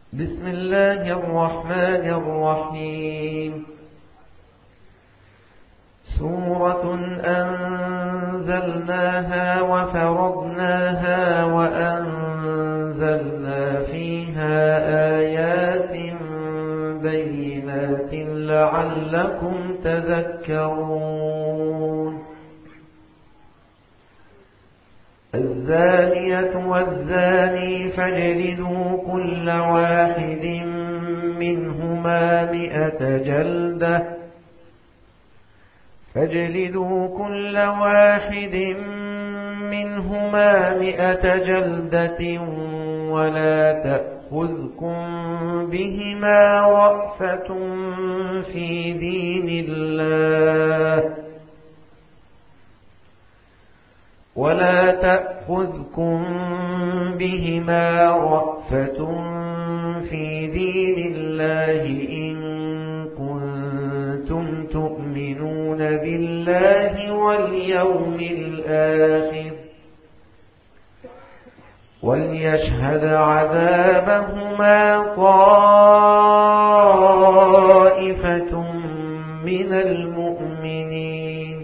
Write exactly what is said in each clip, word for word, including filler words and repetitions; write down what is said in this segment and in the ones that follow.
بسم الله الرحمن الرحيم. سورة أنزلناها وفرضناها وأنزلنا فيها آيات بينات لعلكم تذكرون. الزانية والزاني فاجلدوا كل واحد منهما مئة جلدة فاجلدوا كل واحد منهما مئة جلدة ولا تأخذكم بهما رأفة في دين الله ولا تأخذكم بهما رأفة في دين الله إن كنتم تؤمنون بالله واليوم الآخر وليشهد عذابهما طائفة من المؤمنين.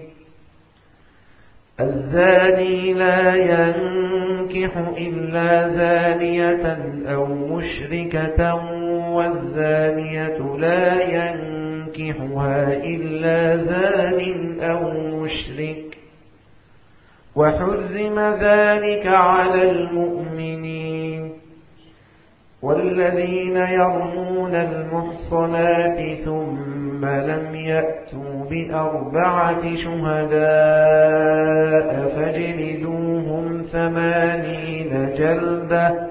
الزاني لا ينكح إلا زانية أو مشركة والزانية لا ينكحها إلا زان أو مشرك وحرم ذلك على المؤمنين. والذين يرمون المحصنات ثم لم يأتوا بأربعة شهداء فاجلدوهم ثمانين جلدة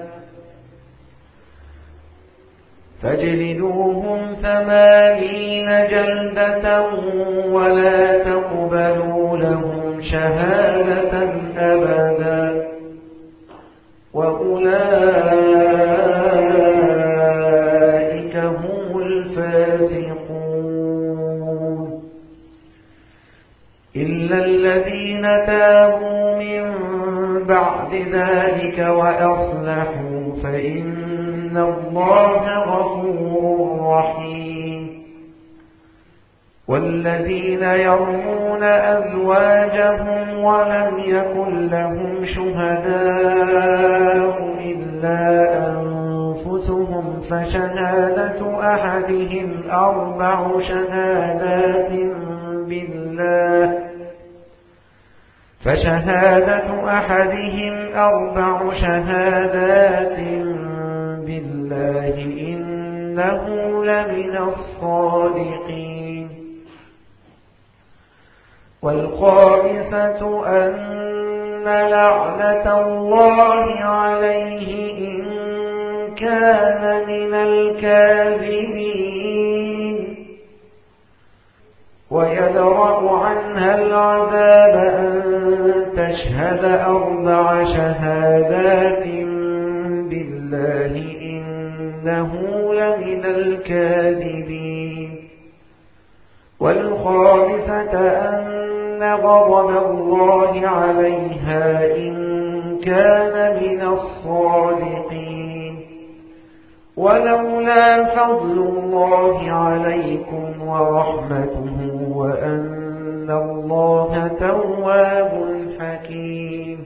فاجلدوهم ثمانين جلدة ولا تقبلوا لهم شهادة أبدا وأولئك هم الفاسقون. إلا الذين تابوا من بعد ذلك وأصلحوا فإن الله غفور رحيم. والذين يرمون أزواجهم ولم يكن لهم شهداء إلا أنفسهم فشهادة أحدهم أربع شهادات بالله فشهادة أحدهم أربع شهادات بالله إنه لمن الصادقين. والخامسة أن لعنة الله عليه إن كان من الكاذبين ويدرأ عنها العذاب أن تشهد أربع شهادات بالله إنه لمن الكاذبين. والخامسة أن غضب الله عليها إن كان من الصادقين. ولولا فضل الله عليكم ورحمته وأن الله تواب حكيم.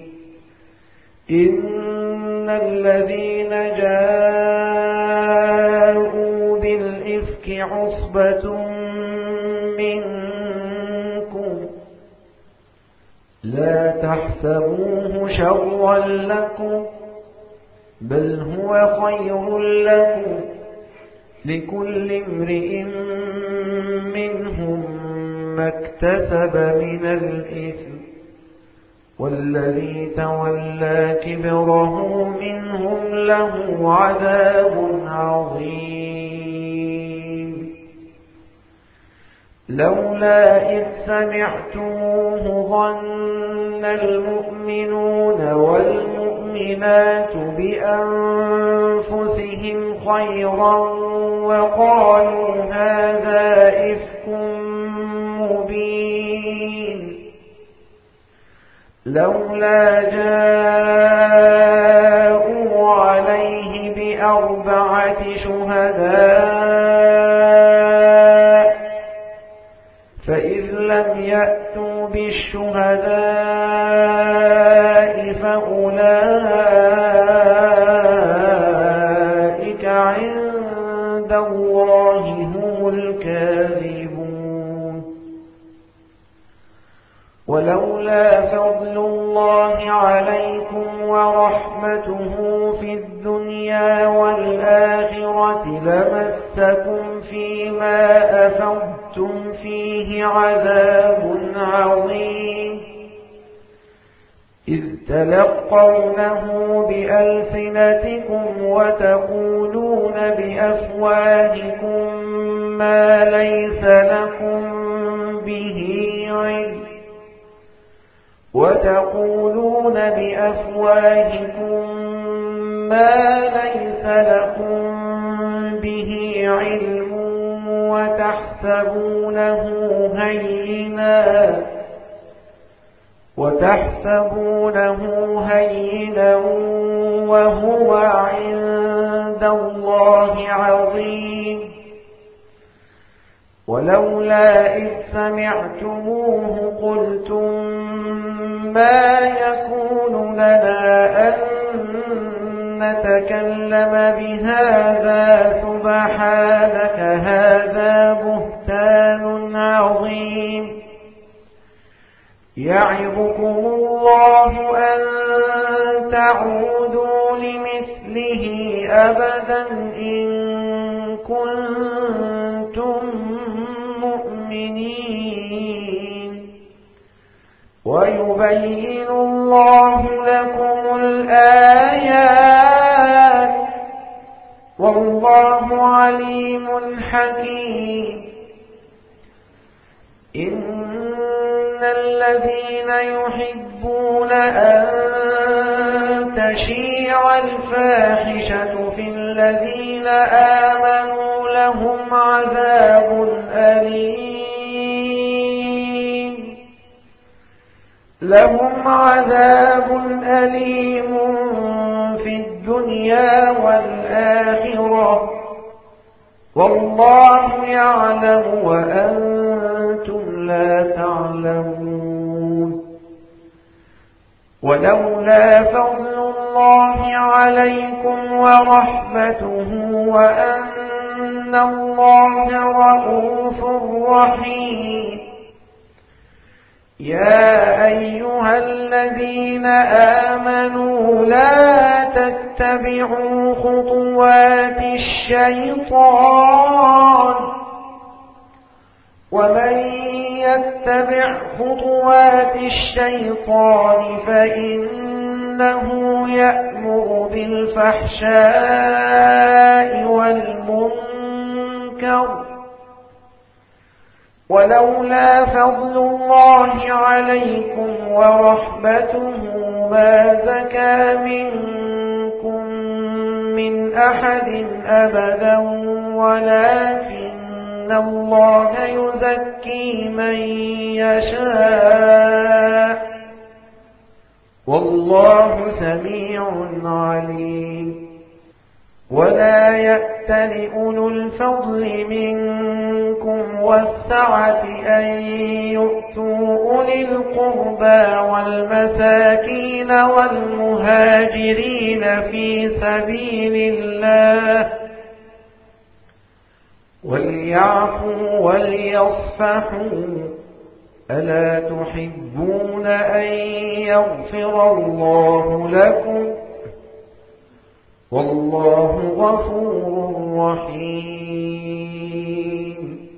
إن الذين جاءوا بالإفك عصبة منكم لا تحسبوه شرا لكم بل هو خير لكم لكل امرئ منهم ما اكتسب من الإثم والذي تولى كبره منهم له عذاب عظيم. لولا إذ سمعتموه ظن المؤمنون والمؤمنات بأنفسهم خيرا وقالوا هذا إفك مبين. لولا جاءوا عليه بأربعة شهداء فإذ لم يأتوا بالشهداء فأولئك عند الله هم الكاذبون. ولولا فضل الله عليكم ورحمته في الدنيا والآخرة لمسكم فيما أفضتم فيه عذاب عظيم إذ تلقونه بألسنتكم وتقولون بأفواهكم ما ليس لكم به علم وتقولون بأفواهكم ما ليس لكم به علم وتحسبونه هينا وتحسبونه هينا وهو عند الله عظيم. ولولا إذ سمعتموه قلتم ما يكون لنا أن نتكلم بهذا سبحانك هذا بهتان عظيم يعظكم الله أن تعودوا لمثله أبدا إن كنتم مؤمنين ويبين الله لكم الآيات والله عليم حكيم. إن الذين يحبون أن تشيع الفاحشة في الذين آمنوا لهم عذاب أليم لهم عذاب أليم في الدنيا والآخرة والله يعلم وأنتم لا تعلمون. ولولا فضل الله عليكم ورحمته وأن الله رؤوف رحيم يا أيها الذين آمنوا لا تتبعوا خطوات الشيطان ومن يتبع خطوات الشيطان فإنه يأمر بالفحشاء والمنكر ولولا فضل الله عليكم ورحمته ما زكى منكم من أحد أبدا ولكن الله يزكي من يشاء والله سميع عليم. ولا يأتل أولو الفضل منكم والسعة أن يؤتوا أولي القربى والمساكين والمهاجرين في سبيل الله وليعفوا وليصفحوا ألا تحبون أن يغفر الله لكم والله غفور رحيم.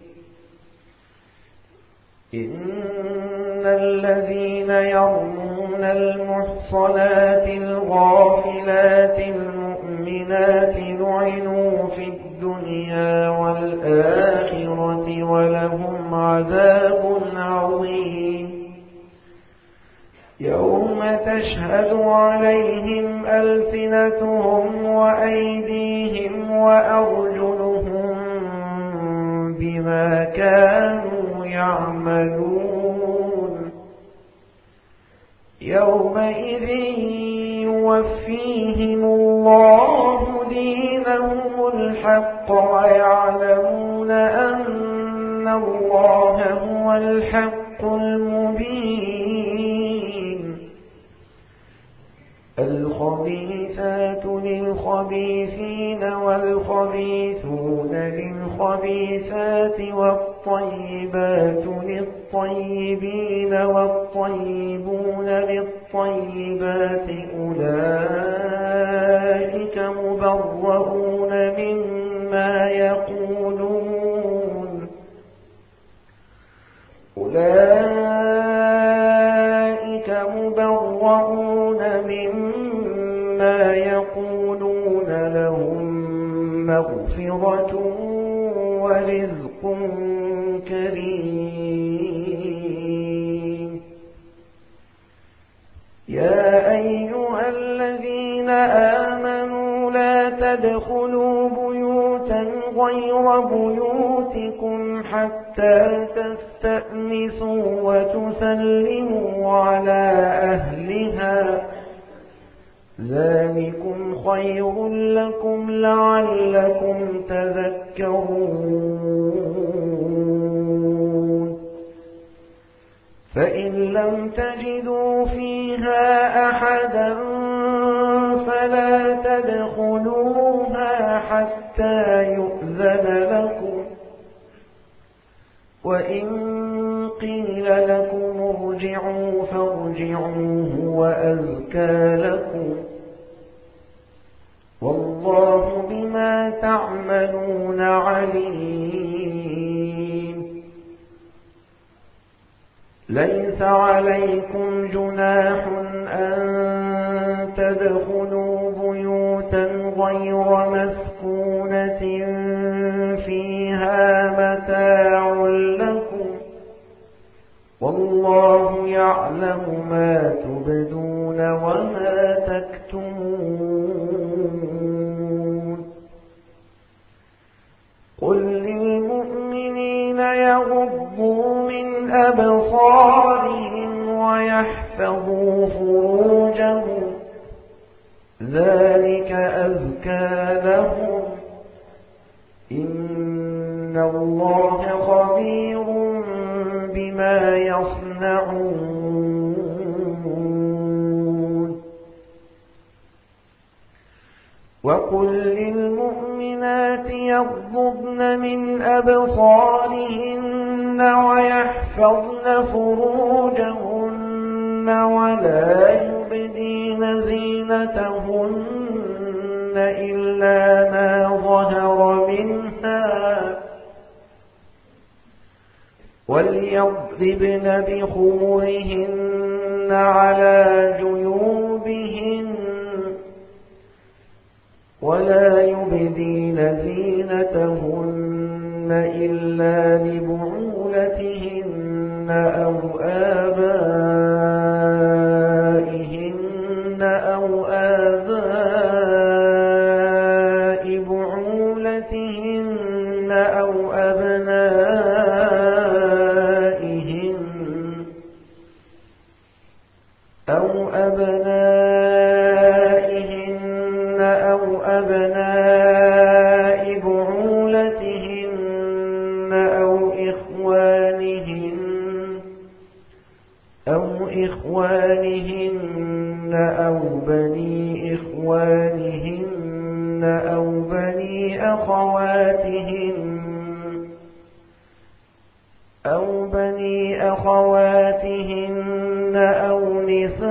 إن الذين يرمون المحصنات الغافلات المؤمنات لعنوا في الدنيا والآخرة ولهم عذاب عظيم يوم تشهد عليهم ألسنتهم وأيديهم وأرجلهم بما كانوا يعملون يومئذ يوفيهم الله دينهم الحق ويعلمون أن الله هو الحق المبين. الخبيثات للخبيثين والخبيثون للخبيثات والطيبات للطيبين والطيبون للطيبات أولئك مبرؤون مما يقولون أولئك مبرؤون مما يقولون لهم مغفرة ورزق كريم. يا أيها الذين آمنوا لا تدخلوا بيوتا غير بيوتكم حتى تستأنسوا وتسلموا على أهلها ذلكم خير لكم لعلكم تذكرون. فإن لم تجدوا فيها أحدا فلا تدخلوها حتى يؤذن لكم، وإن قيل لكم ارجعوا فارجعوا هو أزكى لكم، والله بما تعملون عليم. ليس عليكم جناح أن تدخلوا بيوتا غير مسكونة فيها متاع لكم، والله يعلم ما تبدون وما تكتمون. قل للمؤمنين يغضوا من أبصارهم ويحفظوا فروجهم ذلك أزكى لهم، إن الله خبير بما يصنعون. وقل للمؤمنات يغضضن من أبصارهن ويحفظن فروجهن ولا يبدين زينتهن إلا ما ظهر منها، وليضربن بخمرهن على جيوبهن ولا يبدين زينتهن إلا لبعولتهن أو آبائهن أو آباء بعولتهن أو أبنائهن أو أبنائهن أو أبناء بعولتهن أو إخوانهن أو إخوانهن أو بني إخوانهن أو بني أخواتهن أو بني أخواتهن أو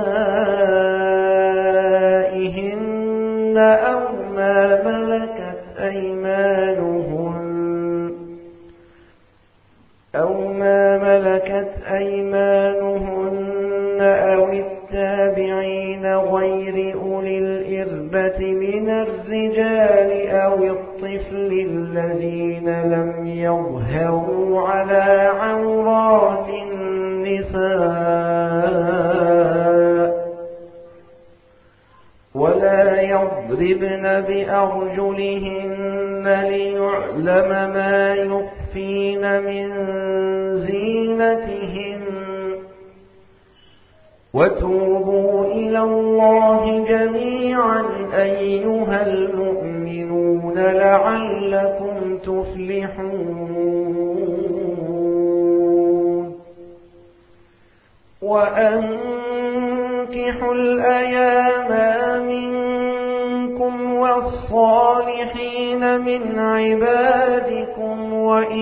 نسائهن أو ما ملكت أيمانهن أو ما ملكت أيمانهن أو التابعين غير أولي الإربة من الرجال أو الطفل الذين لم يظهروا على عورات النساء، ولا يضربن بأرجلهن ليعلم ما يخفين من زينتهن. وتوبوا إلى الله جميعا أيها المؤمنون لعلكم تفلحون وأنكحوا الأيام منكم والصالحين من عبادكم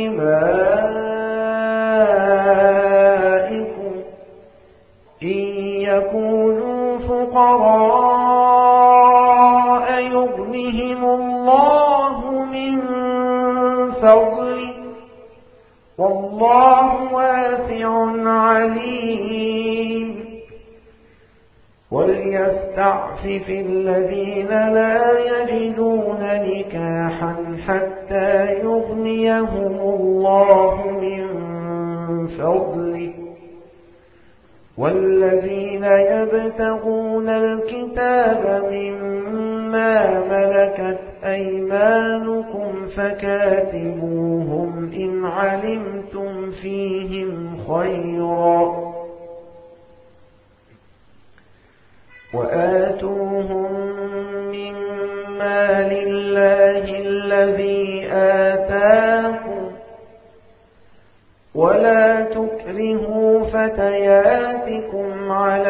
وإمائكم إن يكونوا فقراء يغنهم الله من فضله والله واسع عليم وليستعفف الذين لا يجدون نكاحا حتى يغنيهم الله من فضله والذين يبتغون الكتاب مما ملكت أيمانكم فكاتبوهم إن علمتم فيهم خيرا وآتوهم مما لله الذي آتاكم ولا تكرهوا فتياتكم على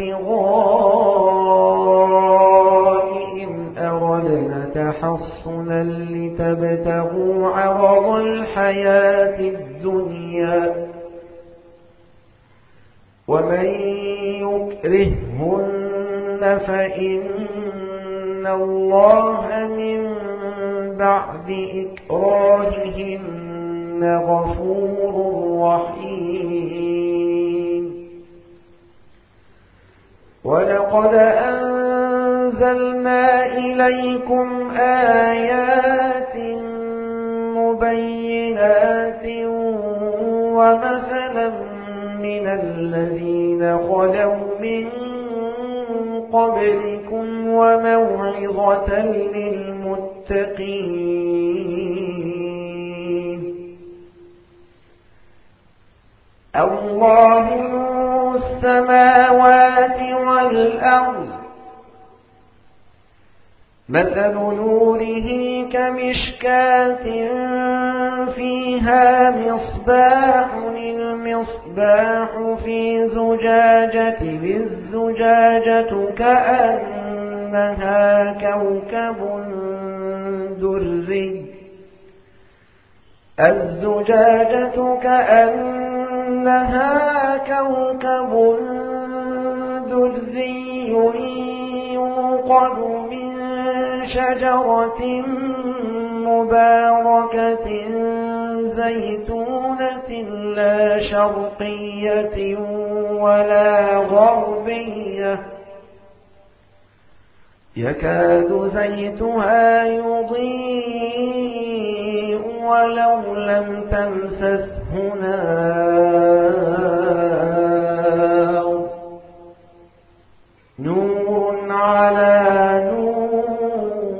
البغاء إن أردنا تحصنا لتبتغوا عرض الحياة الدنيا ومن يكرههن فإن الله من بعد إكراههن غفور رحيم ولقد أنزلنا إليكم آيات مبينات ومثلا من الذين خلوا من قبلكم وموعظة للمتقين الله نور السماوات والأرض مثل نوره كمشكاة فيها مصباح المصباح في زجاجة الزجاجة كأنها كوكب دري الزجاجة كأنها كوكب دري يوقد من شجرة مباركة زيتونة لا شرقية ولا غربية يكاد زيتها يضيء ولو لم تمسسه نار نور على نور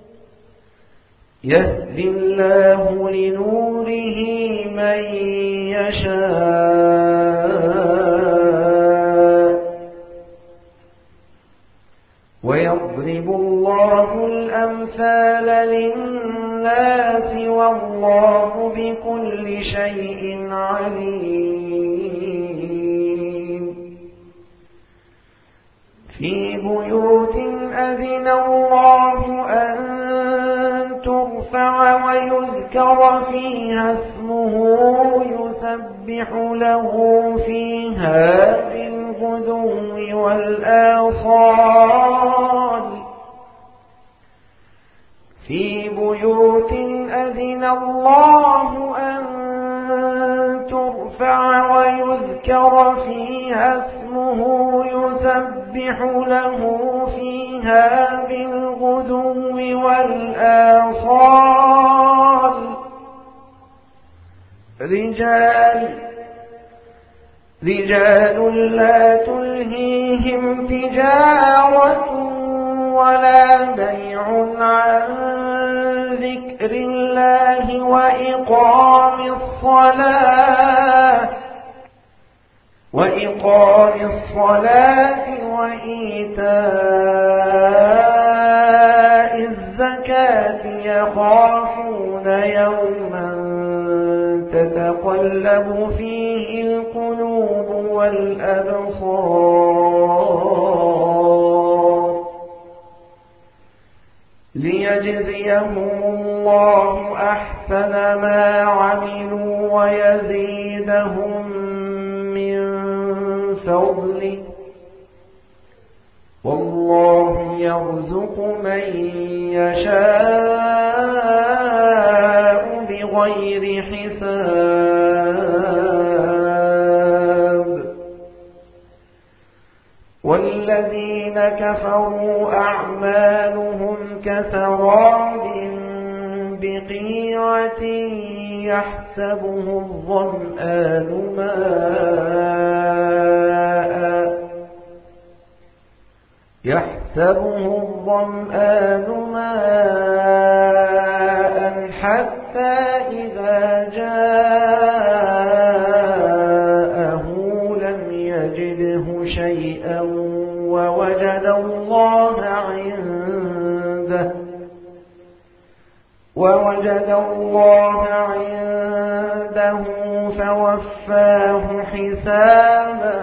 يهدي الله لنوره من يشاء ويضرب الله الأمثال للناس والله بكل شيء عليم في بيوت أذن الله أن ترفع ويذكر فيها اسمه يسبح له فيها بالغدو والآصال في بيوت أذن الله أن ترفع ويذكر فيها اسمه يسبح له فيها بالغدو والآصال رجال رجال لا تلهيهم تجارة ولا بيع عن ذكر الله وإقام الصلاة وإقام الصلاة وإيتاء الزكاة يخافون يوما تتقلب فيه القلوب والأبصار ليجزيهم الله أحسن ما عملوا ويزيدهم من فضله والله يرزق من يشاء بغير حساب والذين كفروا أعمالهم كسراب بقيعة يحسبه الظمآن ماء يحسبه الظمآن ماء حتى إذا جاءه لم يجده شيئا ووجد الله عنده ووجد الله عنده فوفاه حسابه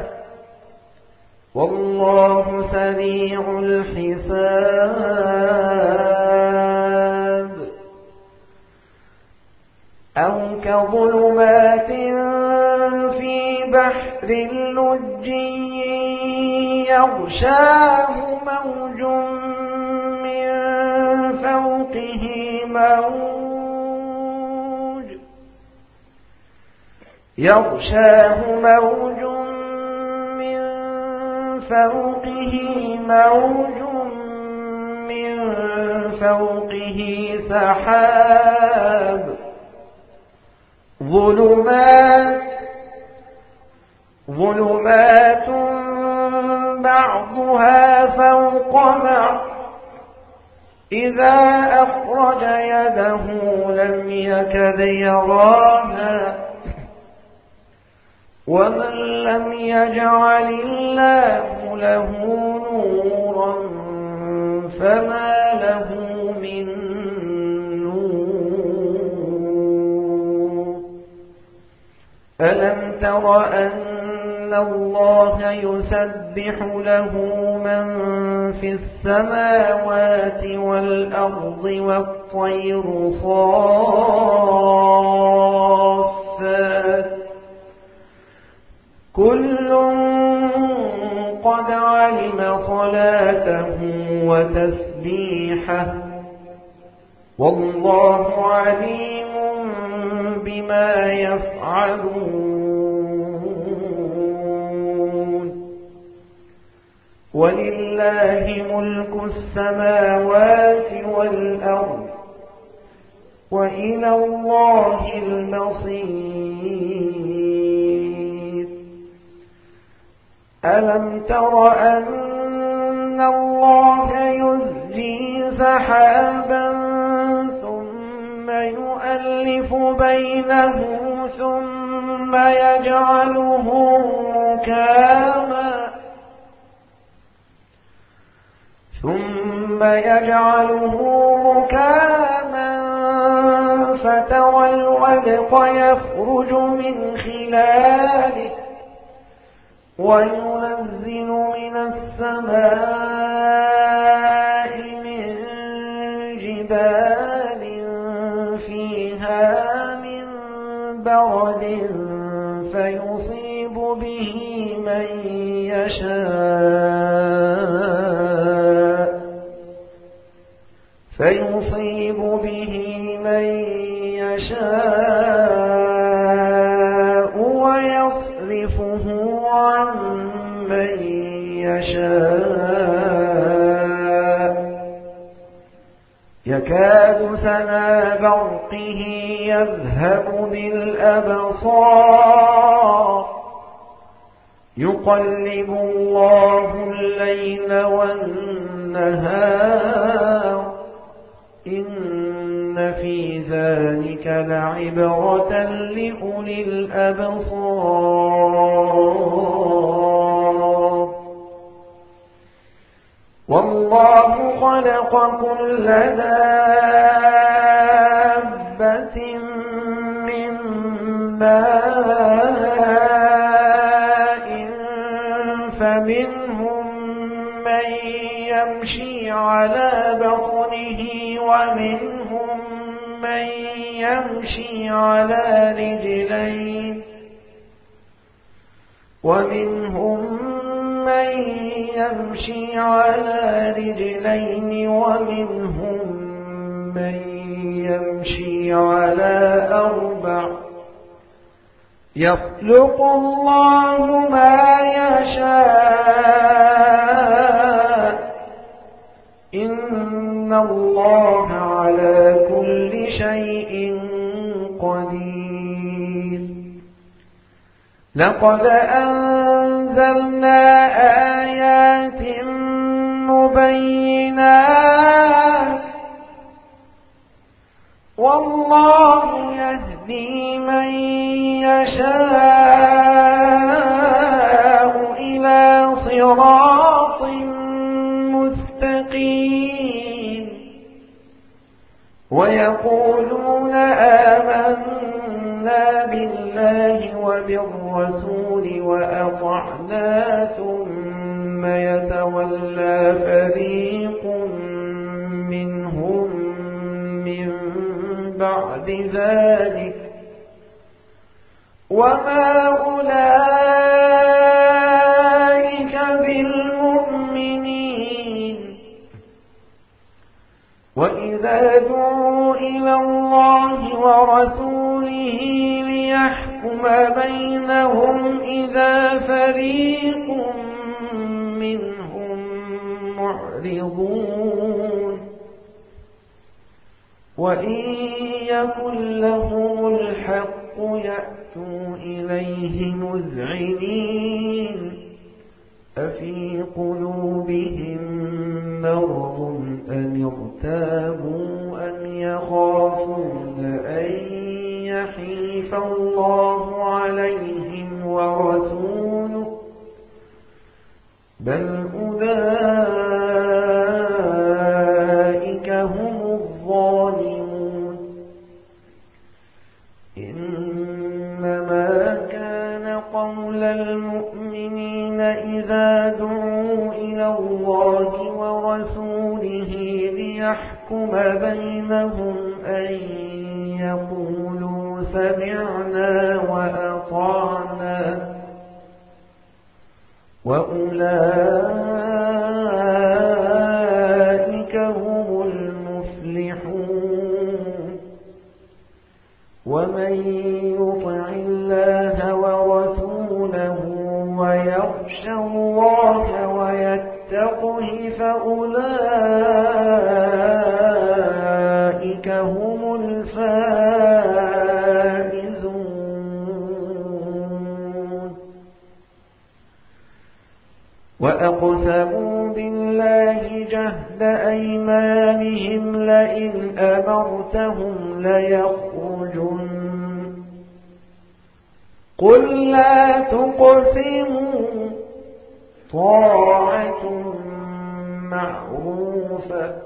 والله سريع الحساب أو كظلمات في بحر لجي يغشاه موج من فوقه موج يغشاه موج من فوقه موج من فوقه سحاب ظلمات ظلمات بعضها فوق بعض إذا أخرج يده لم يكد يراها ومن لم يجعل الله له نورا فما له من نور ألم تر أن الله يسبح له من في السماوات والأرض والطير صافات كل قد علم صلاته وتسبيحه والله عليم بما يفعلون ولله ملك السماوات والأرض وإلى الله المصير ألم تر أن الله يزجي سحابا ثم يؤلف بينه ثم يجعله ركاما ثم يجعله ركاما فترى الودق يخرج من خلاله وينزل من السماء من جبال فيها من برد فيصيب به من يشاء فيصيب به من يشاء ويصرفه عن من يشاء يكاد سنا برقه يذهب بالأبصار يقلب الله الليل والنهار إن في ذلك لعبرة لأولي الأبصار والله خلق كل دابة من ماء فمنهم من يمشي على بطنه ومنهم من يمشي على رجلين ومنهم من يمشي على رجلين ومنهم من يمشي على أربع يخلق الله ما يشاء إن الله على كل شيء قدير لقد أنزلنا آيات مبينات والله يهدي من يشاء إلى صراط مستقيم ويقولون آمنا بالله وبالرسول وأطعنا ثم يتولى فريق منهم من بعد ذلك وما أولئك بالمؤمنين وإذا دعوا إلى الله ورسوله ليحكم بينهم إذا فريق منهم معرضون وإن يكن لهم الحق يأتوا إليه مذعنين أفي قلوبهم مرض أم ارتابوا أم يخافون أن يحيف الله عليهم ورسوله بل أولئك هم الظالمون إنما كان قول المؤمنين إذا دعوا إلى الله ورسوله ليحكم بينهم أن يقولوا سمعنا وأطعنا وأولئك هم المفلحون ومن يطع الله ورسوله ويخشى الله ويتقه فأولئك هم الفائزون وأقسموا بالله جهد أيمانهم لئن أمرتهم ليخرجن قل لا تقسموا طاعة معروفة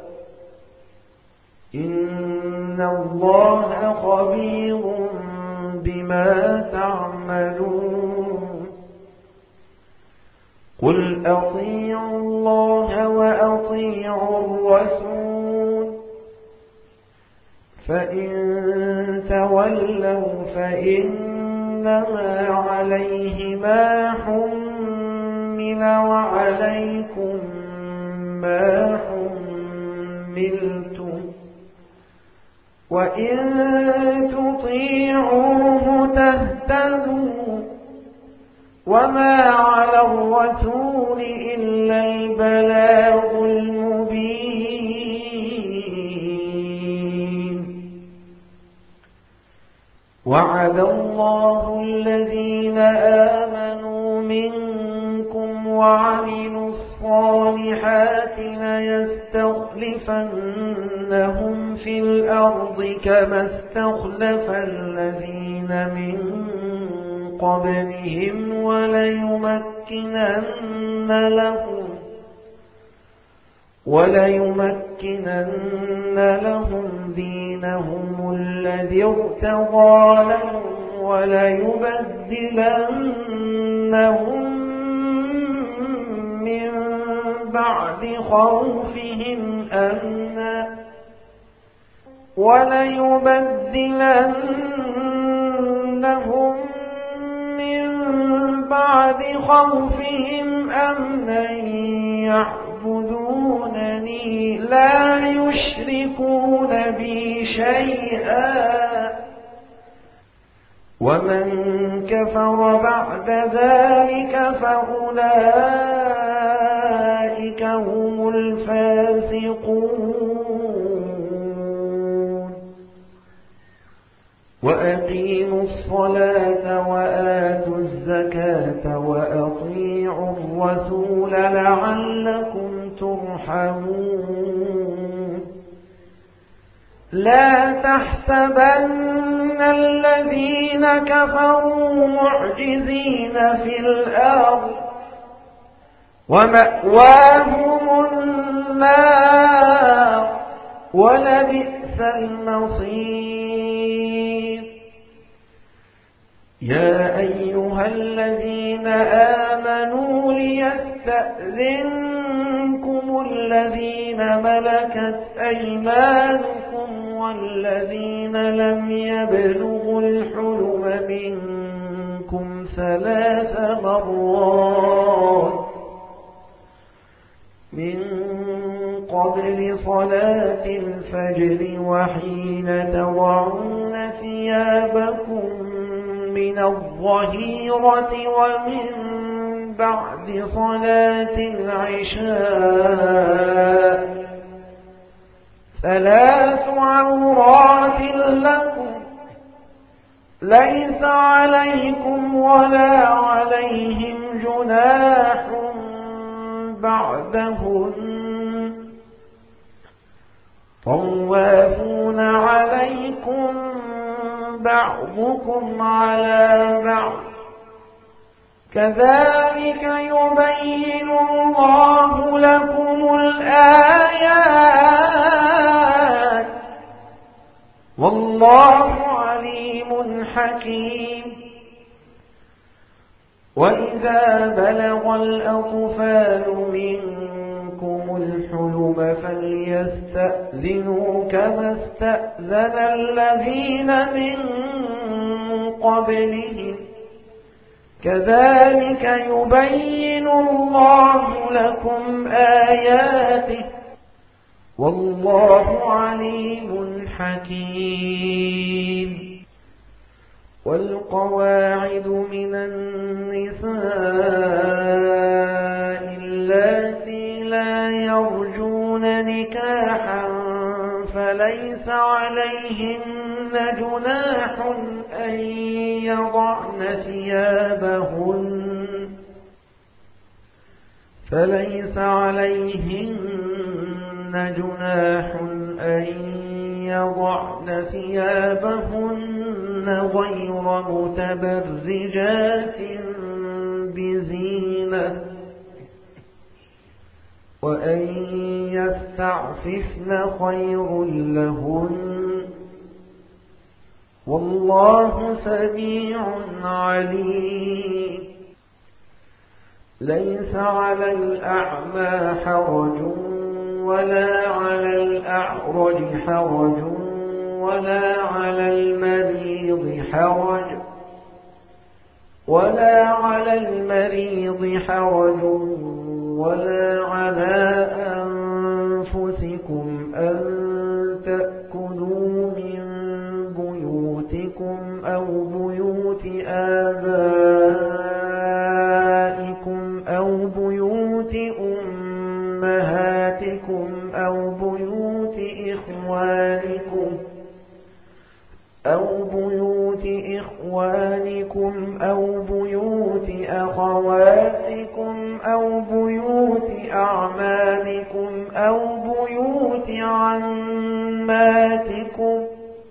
إن الله خبير بما تعملون قل أطيعوا الله وأطيعوا الرسول فإن تولوا فإنما عليه ما حمل وعليكم ما حملتم وإن تطيعوه تهتدوا وما على الرسول إلا البلاغ المبين وعد الله الذين آمنوا منكم وعملوا الصالحات ليستخلفنهم في الأرض كما استخلف الذين من قبلهم وليمكنن لهم وليمكنن لهم دينهم الذي ارتضى لهم وليبدلنهم من بعد خوفهم أمنا وليبدلنهم من بعد خوفهم أمنا يعبدونني لا يشركون بي شيئا ومن كفر بعد ذلك فأولئك هم الفاسقون وأقيموا الصلاة وآتوا الزكاة وأطيعوا الرسول لعلكم ترحمون لا تحسبن الذين كفروا معجزين في الأرض ومأواهم النار ولبئس المصير يا أيها الذين آمنوا ليستأذنكم الذين ملكت أيمانكم والذين لم يبلغوا الحلم منكم ثلاث مرات من قبل صلاة الفجر وحين تضعون ثيابكم من الظهيرة ومن بعد صلاة العشاء ثلاث عورات لكم ليس عليكم ولا عليهم جناح بعدهن طوافون عليكم بعضكم على بعض كذلك يبين الله لكم الآيات والله عليم حكيم وإذا بلغ الأطفال منكم الحلم فليستأذنوا كما استأذن الذين من قبلهم كذلك يبين الله لكم آياته والله عليم حكيم والقواعد من النساء اللاتي لا يرجون نكاحا فليس عليهن جناح أن يضعن ثيابهن فليس عليهن جناح أن يضعن ثيابهن غير متبرجات بزينة وأن يستعففن خير لهن والله سميع عليم ليس على الأعمى حرج ولا على الأعرج حرج ولا على المريض حرج ولا على المريض حرج ولا على أنفسكم أن تأكلوا من بيوتكم أو بيوت آبائكم أو بيوت أمهاتكم أو بيوت إخوانكم أو بيوت إخوانكم أو بيوت أخواتكم أو بيوت أعمامكم أو بيوت عماتكم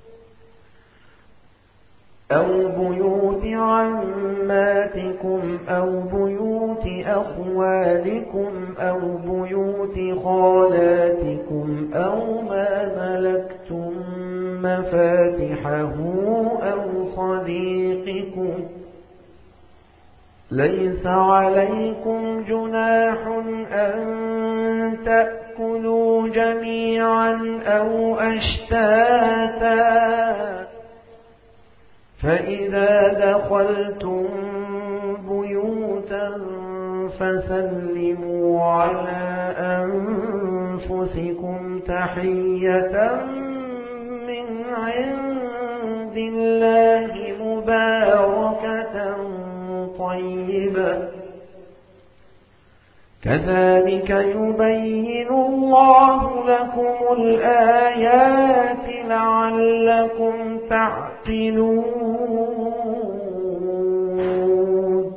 أو بيوت عماتكم أو بيوت أخوالكم أو بيوت خالاتكم مفاتحه أو صديقكم ليس عليكم جناح أن تأكلوا جميعا أو أشتاتا فإذا دخلتم بيوتا فسلموا على أنفسكم تحية من عند الله مباركة طيبة كذلك يبين الله لكم الآيات لعلكم تعقلون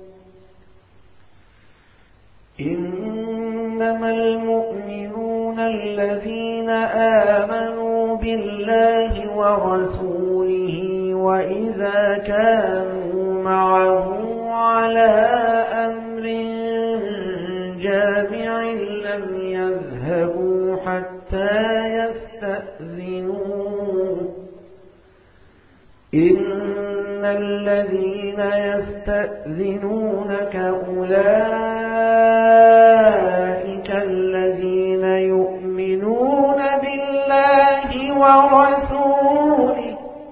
إنما المؤمنون الذين آمنوا بالله ورسوله وإذا كانوا معه على أمر جامع لم يذهبوا حتى يستأذنوه إن الذين يستأذنونك أولئك الذين يؤمنون بالله ورسوله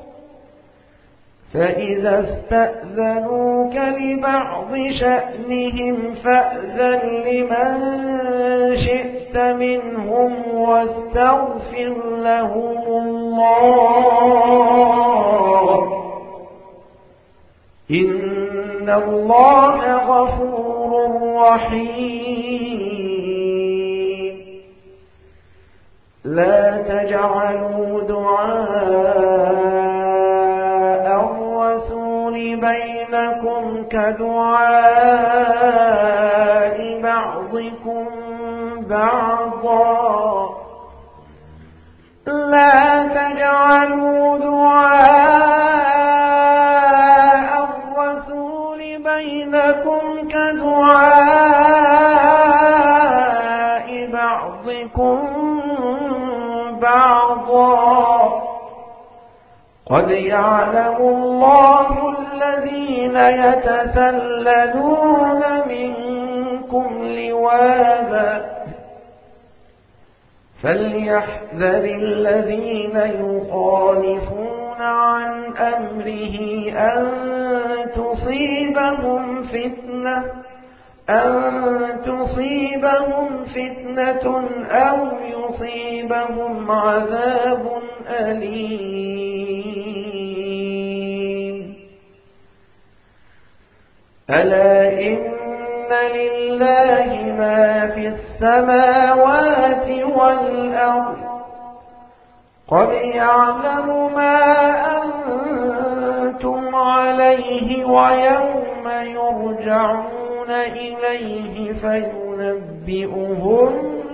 فإذا استأذنوك لبعض شأنهم فأذن لمن شئت منهم واستغفر لهم الله إن الله غفور رحيم لا تجعلوا دعاء الرسول بينكم كدعاء بعضكم بعضا لا تجعلوا دعاء الرسول بينكم كدعاء بعضكم بعضا قد يعلم الله الذين يتسللون منكم لواذا فليحذر الذين يخالفون عن أمره أن تصيبهم فتنة أن تصيبهم فتنة أو يصيبهم عذاب أليم ألا إن لله ما في السماوات والأرض قد يعلم ما أنتم عليه ويوم يرجعون إليه فينبئهم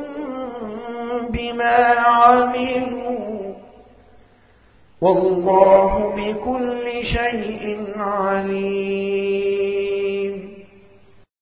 بما عملوا والله بكل شيء عليم